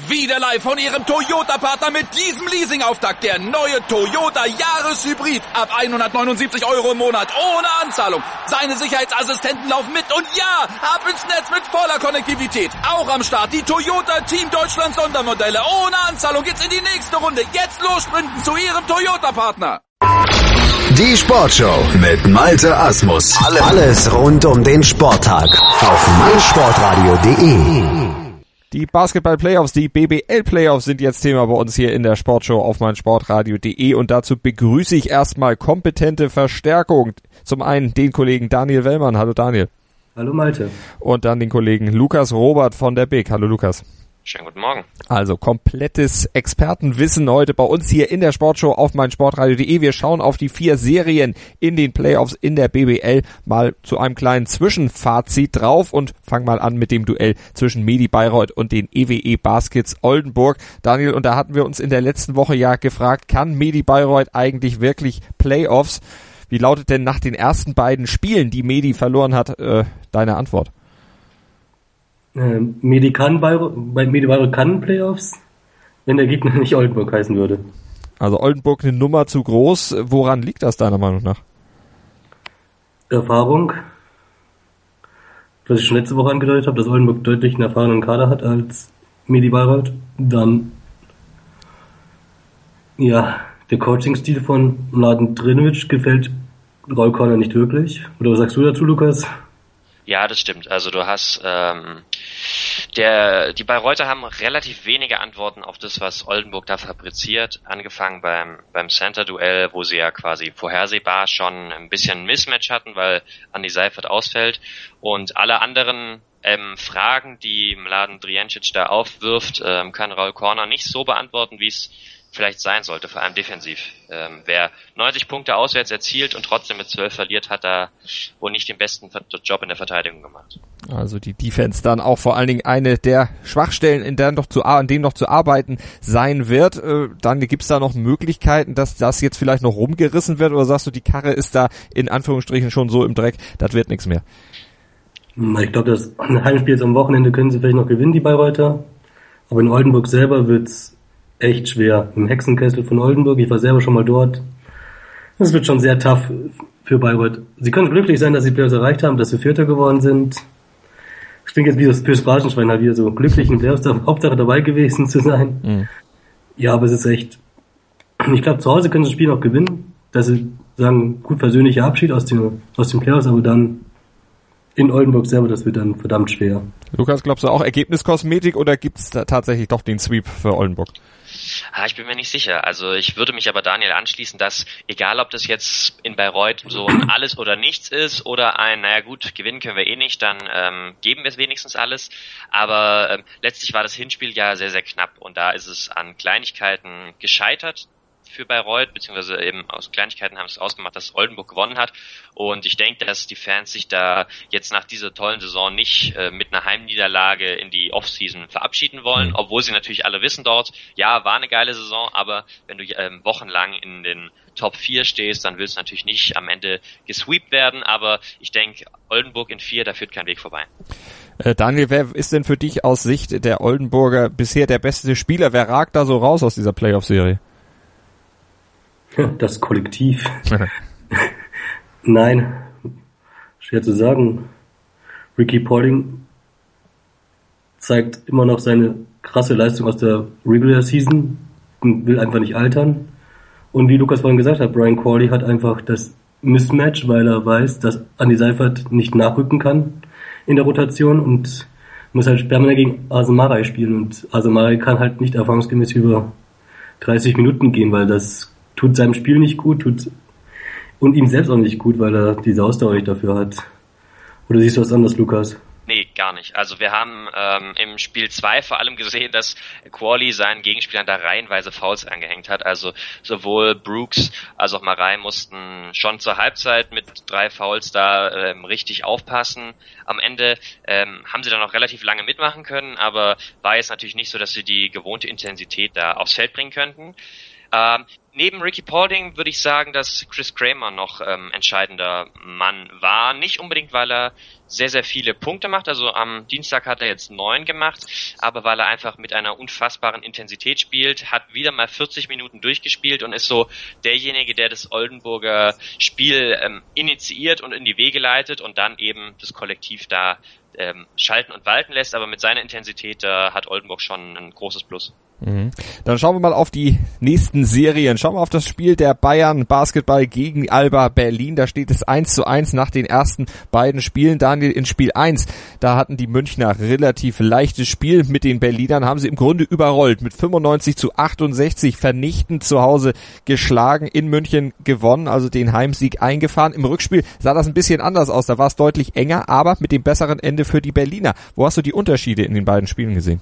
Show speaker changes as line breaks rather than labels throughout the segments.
Wieder live von Ihrem Toyota-Partner mit diesem Leasing-Auftakt. Der neue Toyota Jahreshybrid. Ab 179 € im Monat. Ohne Anzahlung. Seine Sicherheitsassistenten laufen mit. Und ja, ab ins Netz mit voller Konnektivität. Auch am Start die Toyota Team Deutschland Sondermodelle. Ohne Anzahlung geht's in die nächste Runde. Jetzt los sprinten zu Ihrem Toyota-Partner.
Die Sportshow mit Malte Asmus. Alles rund um den Sporttag auf meinsportradio.de.
Die Basketball-Playoffs, die BBL-Playoffs sind jetzt Thema bei uns hier in der Sportshow auf meinsportradio.de und dazu begrüße ich erstmal kompetente Verstärkung. Zum einen den Kollegen Daniel Wellmann. Hallo Daniel.
Hallo Malte.
Und dann den Kollegen Lukas Robert von der BIG. Hallo Lukas.
Schönen guten Morgen.
Also komplettes Expertenwissen heute bei uns hier in der Sportshow auf meinsportradio.de. Wir schauen auf die 4 Serien in den Playoffs in der BBL mal zu einem kleinen Zwischenfazit drauf und fangen mal an mit dem Duell zwischen Medi Bayreuth und den EWE Baskets Oldenburg. Daniel, und da hatten wir uns in der letzten Woche ja gefragt, kann Medi Bayreuth eigentlich wirklich Playoffs? Wie lautet denn nach den ersten beiden Spielen, die Medi verloren hat, deine Antwort?
Medi Bayreuth kann Playoffs, wenn der Gegner nicht Oldenburg heißen würde.
Also Oldenburg eine Nummer zu groß. Woran liegt das deiner Meinung nach?
Erfahrung. Was ich schon letzte Woche angedeutet habe, dass Oldenburg deutlich einen erfahrenen Kader hat als Medi Bayreuth. Dann, ja, der Coaching-Stil von Mladen Drinovic gefällt Raul Corner nicht wirklich. Oder was sagst du dazu, Lukas?
Ja, das stimmt. Also du hast die Bayreuther haben relativ wenige Antworten auf das, was Oldenburg da fabriziert. Angefangen beim Center-Duell, wo sie ja quasi vorhersehbar schon ein bisschen ein Mismatch hatten, weil Andi Seifert ausfällt. Und alle anderen Fragen, die Mladen Drijancic da aufwirft, kann Raul Corner nicht so beantworten, wie es vielleicht sein sollte, vor allem defensiv. Wer 90 Punkte auswärts erzielt und trotzdem mit 12 verliert, hat da wohl nicht den besten Job in der Verteidigung gemacht.
Also die Defense dann auch vor allen Dingen eine der Schwachstellen, an denen noch zu arbeiten sein wird. Dann gibt's da noch Möglichkeiten, dass das jetzt vielleicht noch rumgerissen wird, oder sagst du, die Karre ist da in Anführungsstrichen schon so im Dreck, das wird nichts mehr?
Ich glaube, das Heimspiel jetzt am Wochenende können sie vielleicht noch gewinnen, die Bayreuther. Aber in Oldenburg selber wird's echt schwer. Im Hexenkessel von Oldenburg, ich war selber schon mal dort. Das wird schon sehr tough für Bayreuth. Sie können glücklich sein, dass sie Playoffs erreicht haben, dass sie Vierter geworden sind. Das klingt jetzt wie das fürs Phrasenschwein halt wieder so glücklich in Playoffs, Hauptsache dabei gewesen zu sein. Mhm. Ja, aber es ist echt, ich glaube, zu Hause können sie das Spiel noch gewinnen, dass sie sagen, gut, persönlicher Abschied aus den Playoffs, aber dann in Oldenburg selber, das wird dann verdammt schwer.
Lukas, glaubst du auch Ergebniskosmetik oder gibt's da tatsächlich doch den Sweep für Oldenburg?
Ich bin mir nicht sicher. Also ich würde mich aber Daniel anschließen, dass egal ob das jetzt in Bayreuth so ein Alles oder Nichts ist oder ein, naja gut, gewinnen können wir eh nicht, dann geben wir es wenigstens alles. Aber letztlich war das Hinspiel ja sehr, sehr knapp und da ist es an Kleinigkeiten gescheitert für Bayreuth, beziehungsweise eben aus Kleinigkeiten haben es ausgemacht, dass Oldenburg gewonnen hat. Und ich denke, dass die Fans sich da jetzt nach dieser tollen Saison nicht mit einer Heimniederlage in die Offseason verabschieden wollen, obwohl sie natürlich alle wissen dort, ja, war eine geile Saison, aber wenn du wochenlang in den Top 4 stehst, dann willst du natürlich nicht am Ende gesweept werden, aber ich denke, Oldenburg in 4, da führt kein Weg vorbei.
Daniel, wer ist denn für dich aus Sicht der Oldenburger bisher der beste Spieler? Wer ragt da so raus aus dieser Playoff-Serie?
Das Kollektiv. Nein, schwer zu sagen. Ricky Paulding zeigt immer noch seine krasse Leistung aus der Regular Season und will einfach nicht altern. Und wie Lukas vorhin gesagt hat, Brian Corley hat einfach das Mismatch, weil er weiß, dass Andi Seifert nicht nachrücken kann in der Rotation und muss halt permanent gegen Asamarei spielen. Und Asamarei kann halt nicht erfahrungsgemäß über 30 Minuten gehen, weil das tut seinem Spiel nicht gut, und ihm selbst auch nicht gut, weil er diese Ausdauer nicht dafür hat. Oder siehst du was anderes, Lukas?
Nee, gar nicht. Also wir haben im Spiel 2 vor allem gesehen, dass Qualley seinen Gegenspielern da reihenweise Fouls angehängt hat. Also sowohl Brooks als auch Marei mussten schon zur Halbzeit mit 3 Fouls da richtig aufpassen. Am Ende haben sie dann auch relativ lange mitmachen können, aber war jetzt natürlich nicht so, dass sie die gewohnte Intensität da aufs Feld bringen könnten. neben Ricky Paulding würde ich sagen, dass Chris Kramer noch entscheidender Mann war. Nicht unbedingt, weil er sehr, sehr viele Punkte macht. Also am Dienstag hat er jetzt 9 gemacht, aber weil er einfach mit einer unfassbaren Intensität spielt, hat wieder mal 40 Minuten durchgespielt und ist so derjenige, der das Oldenburger Spiel initiiert und in die Wege leitet und dann eben das Kollektiv da schalten und walten lässt. Aber mit seiner Intensität hat Oldenburg schon ein großes Plus.
Dann schauen wir mal auf die nächsten Serien. Schauen wir auf das Spiel der Bayern Basketball gegen Alba Berlin. Da steht es 1:1 nach den ersten beiden Spielen. Daniel, in Spiel 1, da hatten die Münchner relativ leichtes Spiel mit den Berlinern, haben sie im Grunde überrollt, mit 95:68 vernichtend zu Hause geschlagen, in München gewonnen, also den Heimsieg eingefahren. Im Rückspiel sah das ein bisschen anders aus, da war es deutlich enger, aber mit dem besseren Ende für die Berliner. Wo hast du die Unterschiede in den beiden Spielen gesehen?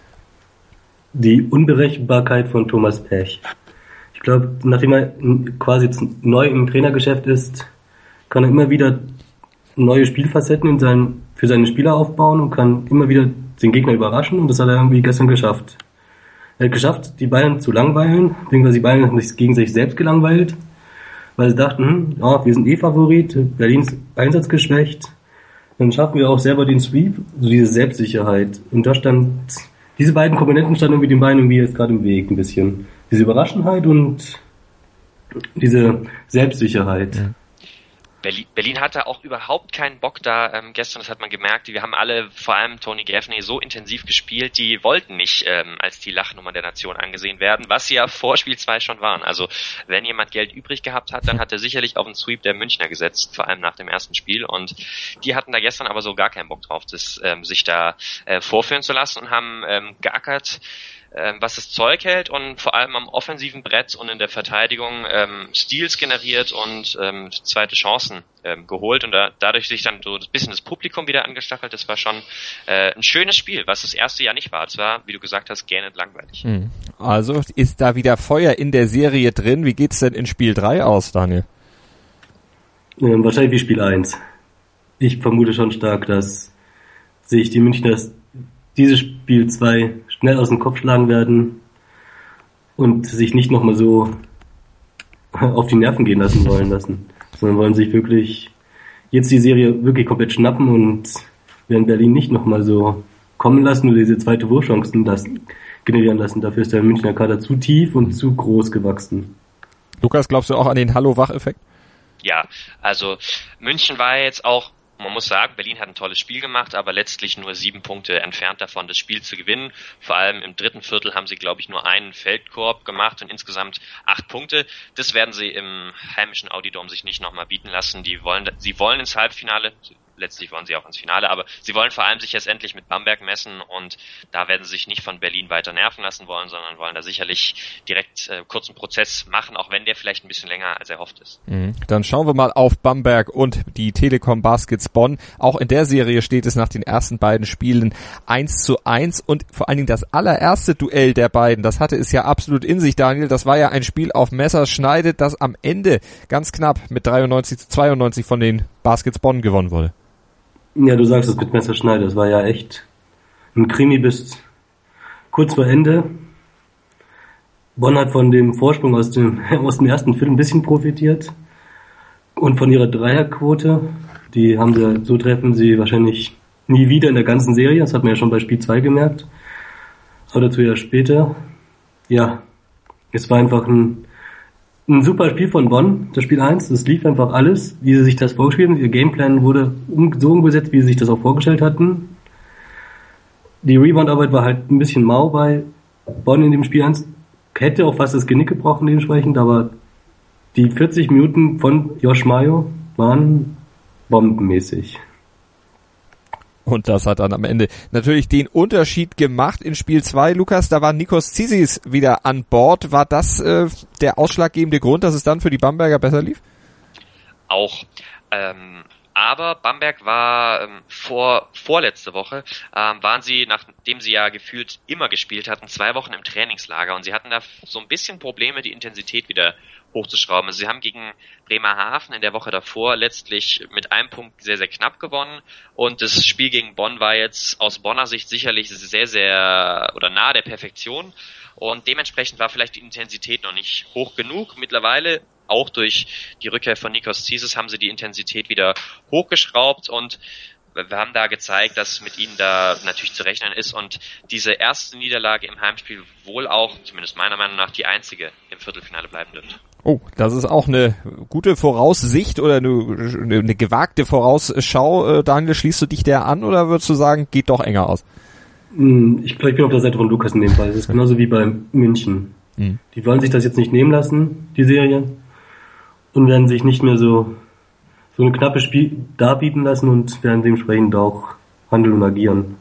Die Unberechenbarkeit von Thomas Pech. Ich glaube, nachdem er quasi neu im Trainergeschäft ist, kann er immer wieder neue Spielfacetten für seine Spieler aufbauen und kann immer wieder den Gegner überraschen, und das hat er irgendwie gestern geschafft. Er hat geschafft, die Bayern zu langweilen, beziehungsweise die Bayern haben sich gegen sich selbst gelangweilt, weil sie dachten, wir sind Favorit, Berlins Einsatz geschwächt, dann schaffen wir auch selber den Sweep, so diese Selbstsicherheit. Und da diese beiden Komponenten standen irgendwie den Beinen jetzt gerade im Weg ein bisschen. Diese Überraschenheit und diese Selbstsicherheit.
Ja. Berlin hatte auch überhaupt keinen Bock da gestern, das hat man gemerkt. Wir haben alle, vor allem Tony Gaffney, so intensiv gespielt, die wollten nicht als die Lachnummer der Nation angesehen werden, was sie ja vor Spiel 2 schon waren. Also wenn jemand Geld übrig gehabt hat, dann hat er sicherlich auf den Sweep der Münchner gesetzt, vor allem nach dem ersten Spiel. Und die hatten da gestern aber so gar keinen Bock drauf, sich da vorführen zu lassen und haben geackert, was das Zeug hält, und vor allem am offensiven Brett und in der Verteidigung Steals generiert und zweite Chancen geholt und dadurch sich dann so ein bisschen das Publikum wieder angestachelt. Das war schon ein schönes Spiel, was das erste Jahr nicht war. Es war, wie du gesagt hast, gähnend langweilig.
Also ist da wieder Feuer in der Serie drin. Wie geht's denn in Spiel 3 aus, Daniel?
Wahrscheinlich wie Spiel 1. Ich vermute schon stark, dass sich die Münchner dieses Spiel 2 schnell aus dem Kopf schlagen werden und sich nicht nochmal so auf die Nerven gehen wollen, sondern wollen sich wirklich jetzt die Serie wirklich komplett schnappen und werden Berlin nicht nochmal so kommen lassen oder diese zweite Wurfchancen generieren lassen. Dafür ist der Münchner Kader zu tief und zu groß gewachsen.
Lukas, glaubst du auch an den Hallo-Wach-Effekt?
Ja, also München war jetzt auch, man muss sagen, Berlin hat ein tolles Spiel gemacht, aber letztlich nur 7 Punkte entfernt davon, das Spiel zu gewinnen. Vor allem im dritten Viertel haben sie, glaube ich, nur einen Feldkorb gemacht und insgesamt 8 Punkte. Das werden sie im heimischen Audi-Dom sich nicht nochmal bieten lassen. Sie wollen ins Halbfinale. Letztlich wollen sie auch ins Finale, aber sie wollen vor allem sich jetzt endlich mit Bamberg messen, und da werden sie sich nicht von Berlin weiter nerven lassen wollen, sondern wollen da sicherlich direkt kurzen Prozess machen, auch wenn der vielleicht ein bisschen länger als erhofft ist.
Dann schauen wir mal auf Bamberg und die Telekom Baskets Bonn. Auch in der Serie steht es nach den ersten beiden Spielen 1:1, und vor allen Dingen das allererste Duell der beiden, das hatte es ja absolut in sich, Daniel. Das war ja ein Spiel auf Messerschneide, das am Ende ganz knapp mit 93:92 von den Baskets Bonn gewonnen wurde.
Ja, du sagst es mit Messerschneide. Das war ja echt ein Krimi bis kurz vor Ende. Bonn hat von dem Vorsprung aus dem ersten Viertel ein bisschen profitiert. Und von ihrer Dreierquote, so treffen sie wahrscheinlich nie wieder in der ganzen Serie. Das hat man ja schon bei Spiel 2 gemerkt. Aber dazu ja später. Ja, es war einfach ein super Spiel von Bonn, das Spiel 1, das lief einfach alles, wie sie sich das vorgespielt haben. Ihr Gameplan wurde so umgesetzt, wie sie sich das auch vorgestellt hatten. Die Rebound-Arbeit war halt ein bisschen mau bei Bonn in dem Spiel 1. Hätte auch fast das Genick gebrochen dementsprechend, aber die 40 Minuten von Josh Mayo waren bombenmäßig.
Und das hat dann am Ende natürlich den Unterschied gemacht in Spiel 2. Lukas, da war Nikos Zisis wieder an Bord. War das der ausschlaggebende Grund, dass es dann für die Bamberger besser lief?
Auch. Aber Bamberg war vorletzte Woche, waren sie, nachdem sie ja gefühlt immer gespielt hatten, 2 Wochen im Trainingslager und sie hatten da so ein bisschen Probleme, die Intensität wieder hochzuschrauben. Also sie haben gegen Bremerhaven in der Woche davor letztlich mit einem Punkt sehr, sehr knapp gewonnen und das Spiel gegen Bonn war jetzt aus Bonner Sicht sicherlich sehr, sehr oder nahe der Perfektion und dementsprechend war vielleicht die Intensität noch nicht hoch genug. Mittlerweile auch durch die Rückkehr von Nikos Zisis haben sie die Intensität wieder hochgeschraubt und wir haben da gezeigt, dass mit ihnen da natürlich zu rechnen ist und diese erste Niederlage im Heimspiel wohl auch, zumindest meiner Meinung nach, die einzige im Viertelfinale bleiben dürfte.
Oh, das ist auch eine gute Voraussicht oder eine gewagte Vorausschau. Daniel, schließt du dich der an oder würdest du sagen, geht doch enger aus?
Ich glaube, ich bin auf der Seite von Lukas in dem Fall. Es ist genauso wie bei München. Die wollen sich das jetzt nicht nehmen lassen, die Serie, und werden sich nicht mehr so ein knappes Spiel darbieten lassen und werden dementsprechend auch handeln und agieren.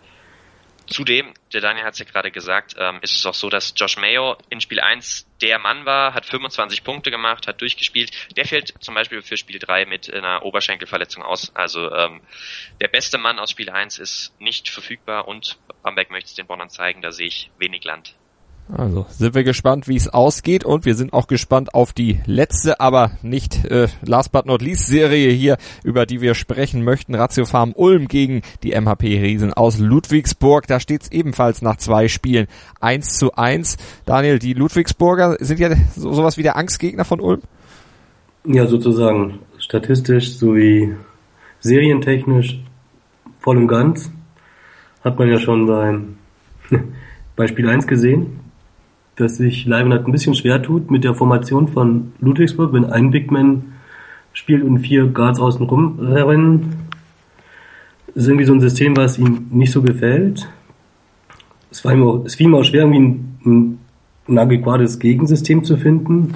Zudem, der Daniel hat es ja gerade gesagt, ist es auch so, dass Josh Mayo in Spiel 1 der Mann war, hat 25 Punkte gemacht, hat durchgespielt. Der fällt zum Beispiel für Spiel 3 mit einer Oberschenkelverletzung aus. Also der beste Mann aus Spiel 1 ist nicht verfügbar und Bamberg möchte es den Bonnern zeigen, da sehe ich wenig Land.
Also sind wir gespannt, wie es ausgeht und wir sind auch gespannt auf die letzte, aber nicht last but not least Serie hier, über die wir sprechen möchten. Ratiofarm Ulm gegen die MHP Riesen aus Ludwigsburg. Da steht es ebenfalls nach 2 Spielen 1:1. Daniel, die Ludwigsburger sind ja sowas wie der Angstgegner von Ulm?
Ja, sozusagen statistisch sowie serientechnisch voll und ganz. Hat man ja schon bei Spiel 1 gesehen, dass sich Leibniz ein bisschen schwer tut mit der Formation von Ludwigsburg, wenn ein Big Man spielt und 4 Guards außen rum rennen. Das ist irgendwie so ein System, was ihm nicht so gefällt. Es fiel ihm auch schwer, irgendwie ein adäquates Gegensystem zu finden.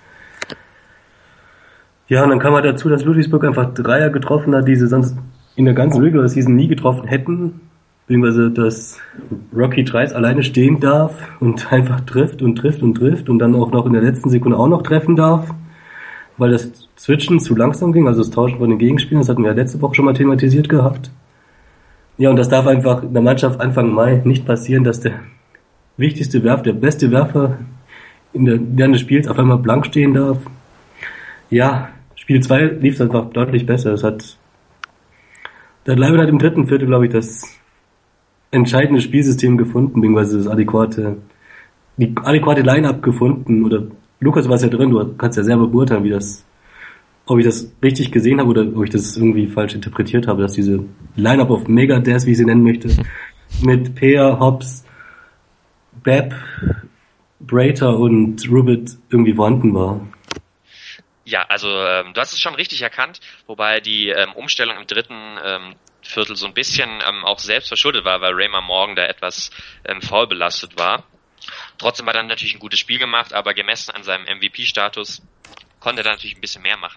Ja, und dann kam halt dazu, dass Ludwigsburg einfach Dreier getroffen hat, die sie sonst in der ganzen Regular Season nie getroffen hätten. Beziehungsweise, dass Rocky Trice alleine stehen darf und einfach trifft und dann auch noch in der letzten Sekunde auch noch treffen darf, weil das Switchen zu langsam ging, also das Tauschen von den Gegenspielern, das hatten wir ja letzte Woche schon mal thematisiert gehabt. Ja, und das darf einfach in der Mannschaft Anfang Mai nicht passieren, dass der wichtigste Werfer, der beste Werfer während des Spiels auf einmal blank stehen darf. Ja, Spiel 2 lief es einfach deutlich besser. Der Leibniz hat im 3. Viertel, glaube ich, das entscheidende Spielsystem gefunden, beziehungsweise die adäquate Line-Up gefunden, oder Lukas, du warst ja drin, du kannst ja selber beurteilen, ob ich das richtig gesehen habe oder ob ich das irgendwie falsch interpretiert habe, dass diese Line-Up of Megadeth, wie ich sie nennen möchte, mit Peer, Hobbs, Bepp, Brater und Rubit irgendwie vorhanden war.
Ja, also du hast es schon richtig erkannt, wobei die Umstellung im 3. Viertel so ein bisschen auch selbst verschuldet war, weil Raymar Morgan da etwas faul belastet war. Trotzdem hat er natürlich ein gutes Spiel gemacht, aber gemessen an seinem MVP-Status konnte er da natürlich ein bisschen mehr machen.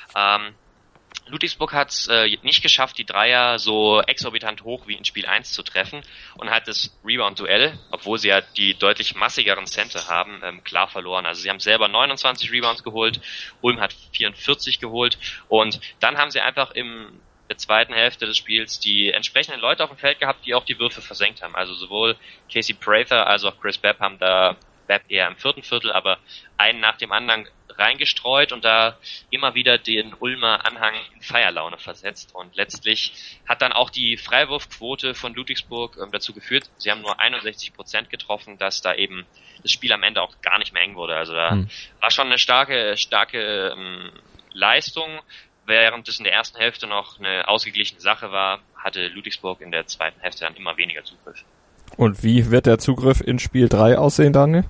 Ludwigsburg hat es nicht geschafft, die Dreier so exorbitant hoch wie in Spiel 1 zu treffen und hat das Rebound-Duell, obwohl sie ja die deutlich massigeren Center haben, klar verloren. Also sie haben selber 29 Rebounds geholt, Ulm hat 44 geholt und dann haben sie einfach in der zweiten Hälfte des Spiels die entsprechenden Leute auf dem Feld gehabt, die auch die Würfe versenkt haben. Also sowohl Casey Prather als auch Chris Bepp haben da Bepp eher im 4. Viertel, aber einen nach dem anderen reingestreut und da immer wieder den Ulmer Anhang in Feierlaune versetzt. Und letztlich hat dann auch die Freiwurfquote von Ludwigsburg dazu geführt, sie haben nur 61% getroffen, dass da eben das Spiel am Ende auch gar nicht mehr eng wurde. Also da war schon eine starke Leistung. Während es in der ersten Hälfte noch eine ausgeglichene Sache war, hatte Ludwigsburg in der zweiten Hälfte dann immer weniger Zugriff.
Und wie wird der Zugriff in Spiel 3 aussehen, Daniel?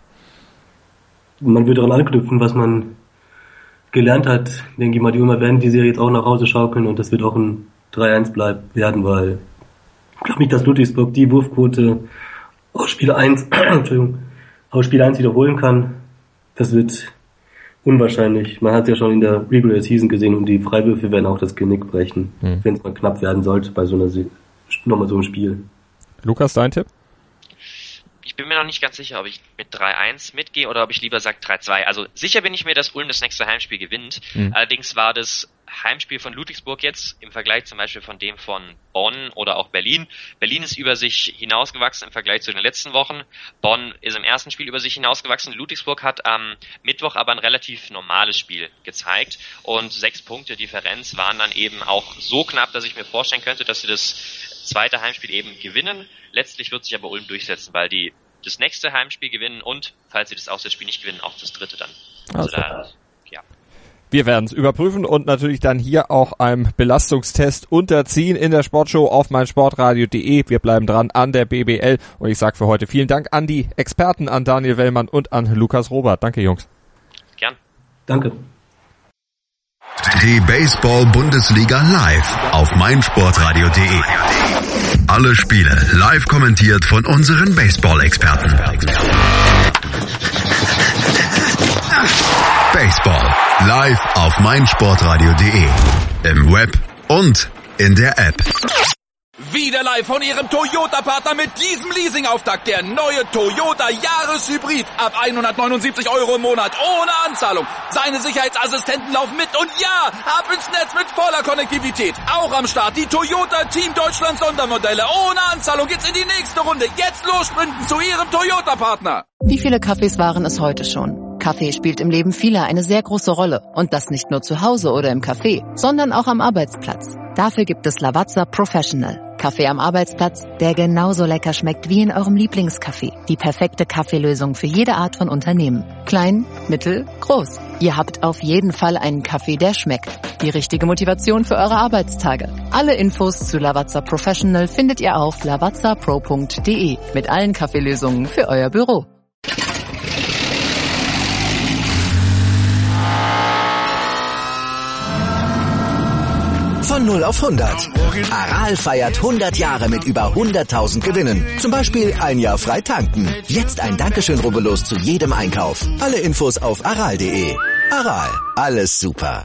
Man wird daran anknüpfen, was man gelernt hat. Denke ich mal, die Ulmer werden die Serie jetzt auch nach Hause schaukeln und das wird auch ein 3-1 werden, weil ich glaube nicht, dass Ludwigsburg die Wurfquote aus Spiel 1 wiederholen kann. Das wird unwahrscheinlich. Man hat es ja schon in der Regular Season gesehen und die Freiwürfe werden auch das Genick brechen, wenn es mal knapp werden sollte bei so nochmal so einem Spiel.
Lukas, dein Tipp?
Ich bin mir noch nicht ganz sicher, ob ich mit 3-1 mitgehe oder ob ich lieber sage 3-2. Also sicher bin ich mir, dass Ulm das nächste Heimspiel gewinnt. Allerdings war das Heimspiel von Ludwigsburg jetzt im Vergleich zum Beispiel von dem von Bonn oder auch Berlin. Berlin ist über sich hinausgewachsen im Vergleich zu den letzten Wochen. Bonn ist im ersten Spiel über sich hinausgewachsen. Ludwigsburg hat am Mittwoch aber ein relativ normales Spiel gezeigt und 6 Punkte Differenz waren dann eben auch so knapp, dass ich mir vorstellen könnte, dass sie das zweite Heimspiel eben gewinnen. Letztlich wird sich aber Ulm durchsetzen, weil die das nächste Heimspiel gewinnen und, falls sie das Auswärtsspiel nicht gewinnen, auch das dritte dann. Also da, ja.
Wir werden es überprüfen und natürlich dann hier auch einem Belastungstest unterziehen in der Sportshow auf meinsportradio.de. Wir bleiben dran an der BBL und ich sage für heute vielen Dank an die Experten, an Daniel Wellmann und an Lukas Robert. Danke, Jungs.
Gern.
Danke.
Die Baseball-Bundesliga live auf meinsportradio.de. Alle Spiele live kommentiert von unseren Baseball-Experten. Baseball live auf meinsportradio.de. Im Web und in der App.
Wieder live von Ihrem Toyota-Partner mit diesem Leasing-Auftakt. Der neue Toyota Jahreshybrid. Ab 179 € im Monat. Ohne Anzahlung. Seine Sicherheitsassistenten laufen mit. Und ja, ab ins Netz mit voller Konnektivität. Auch am Start die Toyota Team Deutschland Sondermodelle. Ohne Anzahlung geht's in die nächste Runde. Jetzt los sprinten zu Ihrem Toyota-Partner.
Wie viele Kaffees waren es heute schon? Kaffee spielt im Leben vieler eine sehr große Rolle. Und das nicht nur zu Hause oder im Café, sondern auch am Arbeitsplatz. Dafür gibt es Lavazza Professional. Kaffee am Arbeitsplatz, der genauso lecker schmeckt wie in eurem Lieblingscafé. Die perfekte Kaffeelösung für jede Art von Unternehmen. Klein, mittel, groß. Ihr habt auf jeden Fall einen Kaffee, der schmeckt. Die richtige Motivation für eure Arbeitstage. Alle Infos zu Lavazza Professional findet ihr auf lavazzapro.de mit allen Kaffeelösungen für euer Büro.
Von 0 auf 100. Aral feiert 100 Jahre mit über 100.000 Gewinnen. Zum Beispiel ein Jahr frei tanken. Jetzt ein Dankeschön, rubbellos zu jedem Einkauf. Alle Infos auf aral.de. Aral, alles super.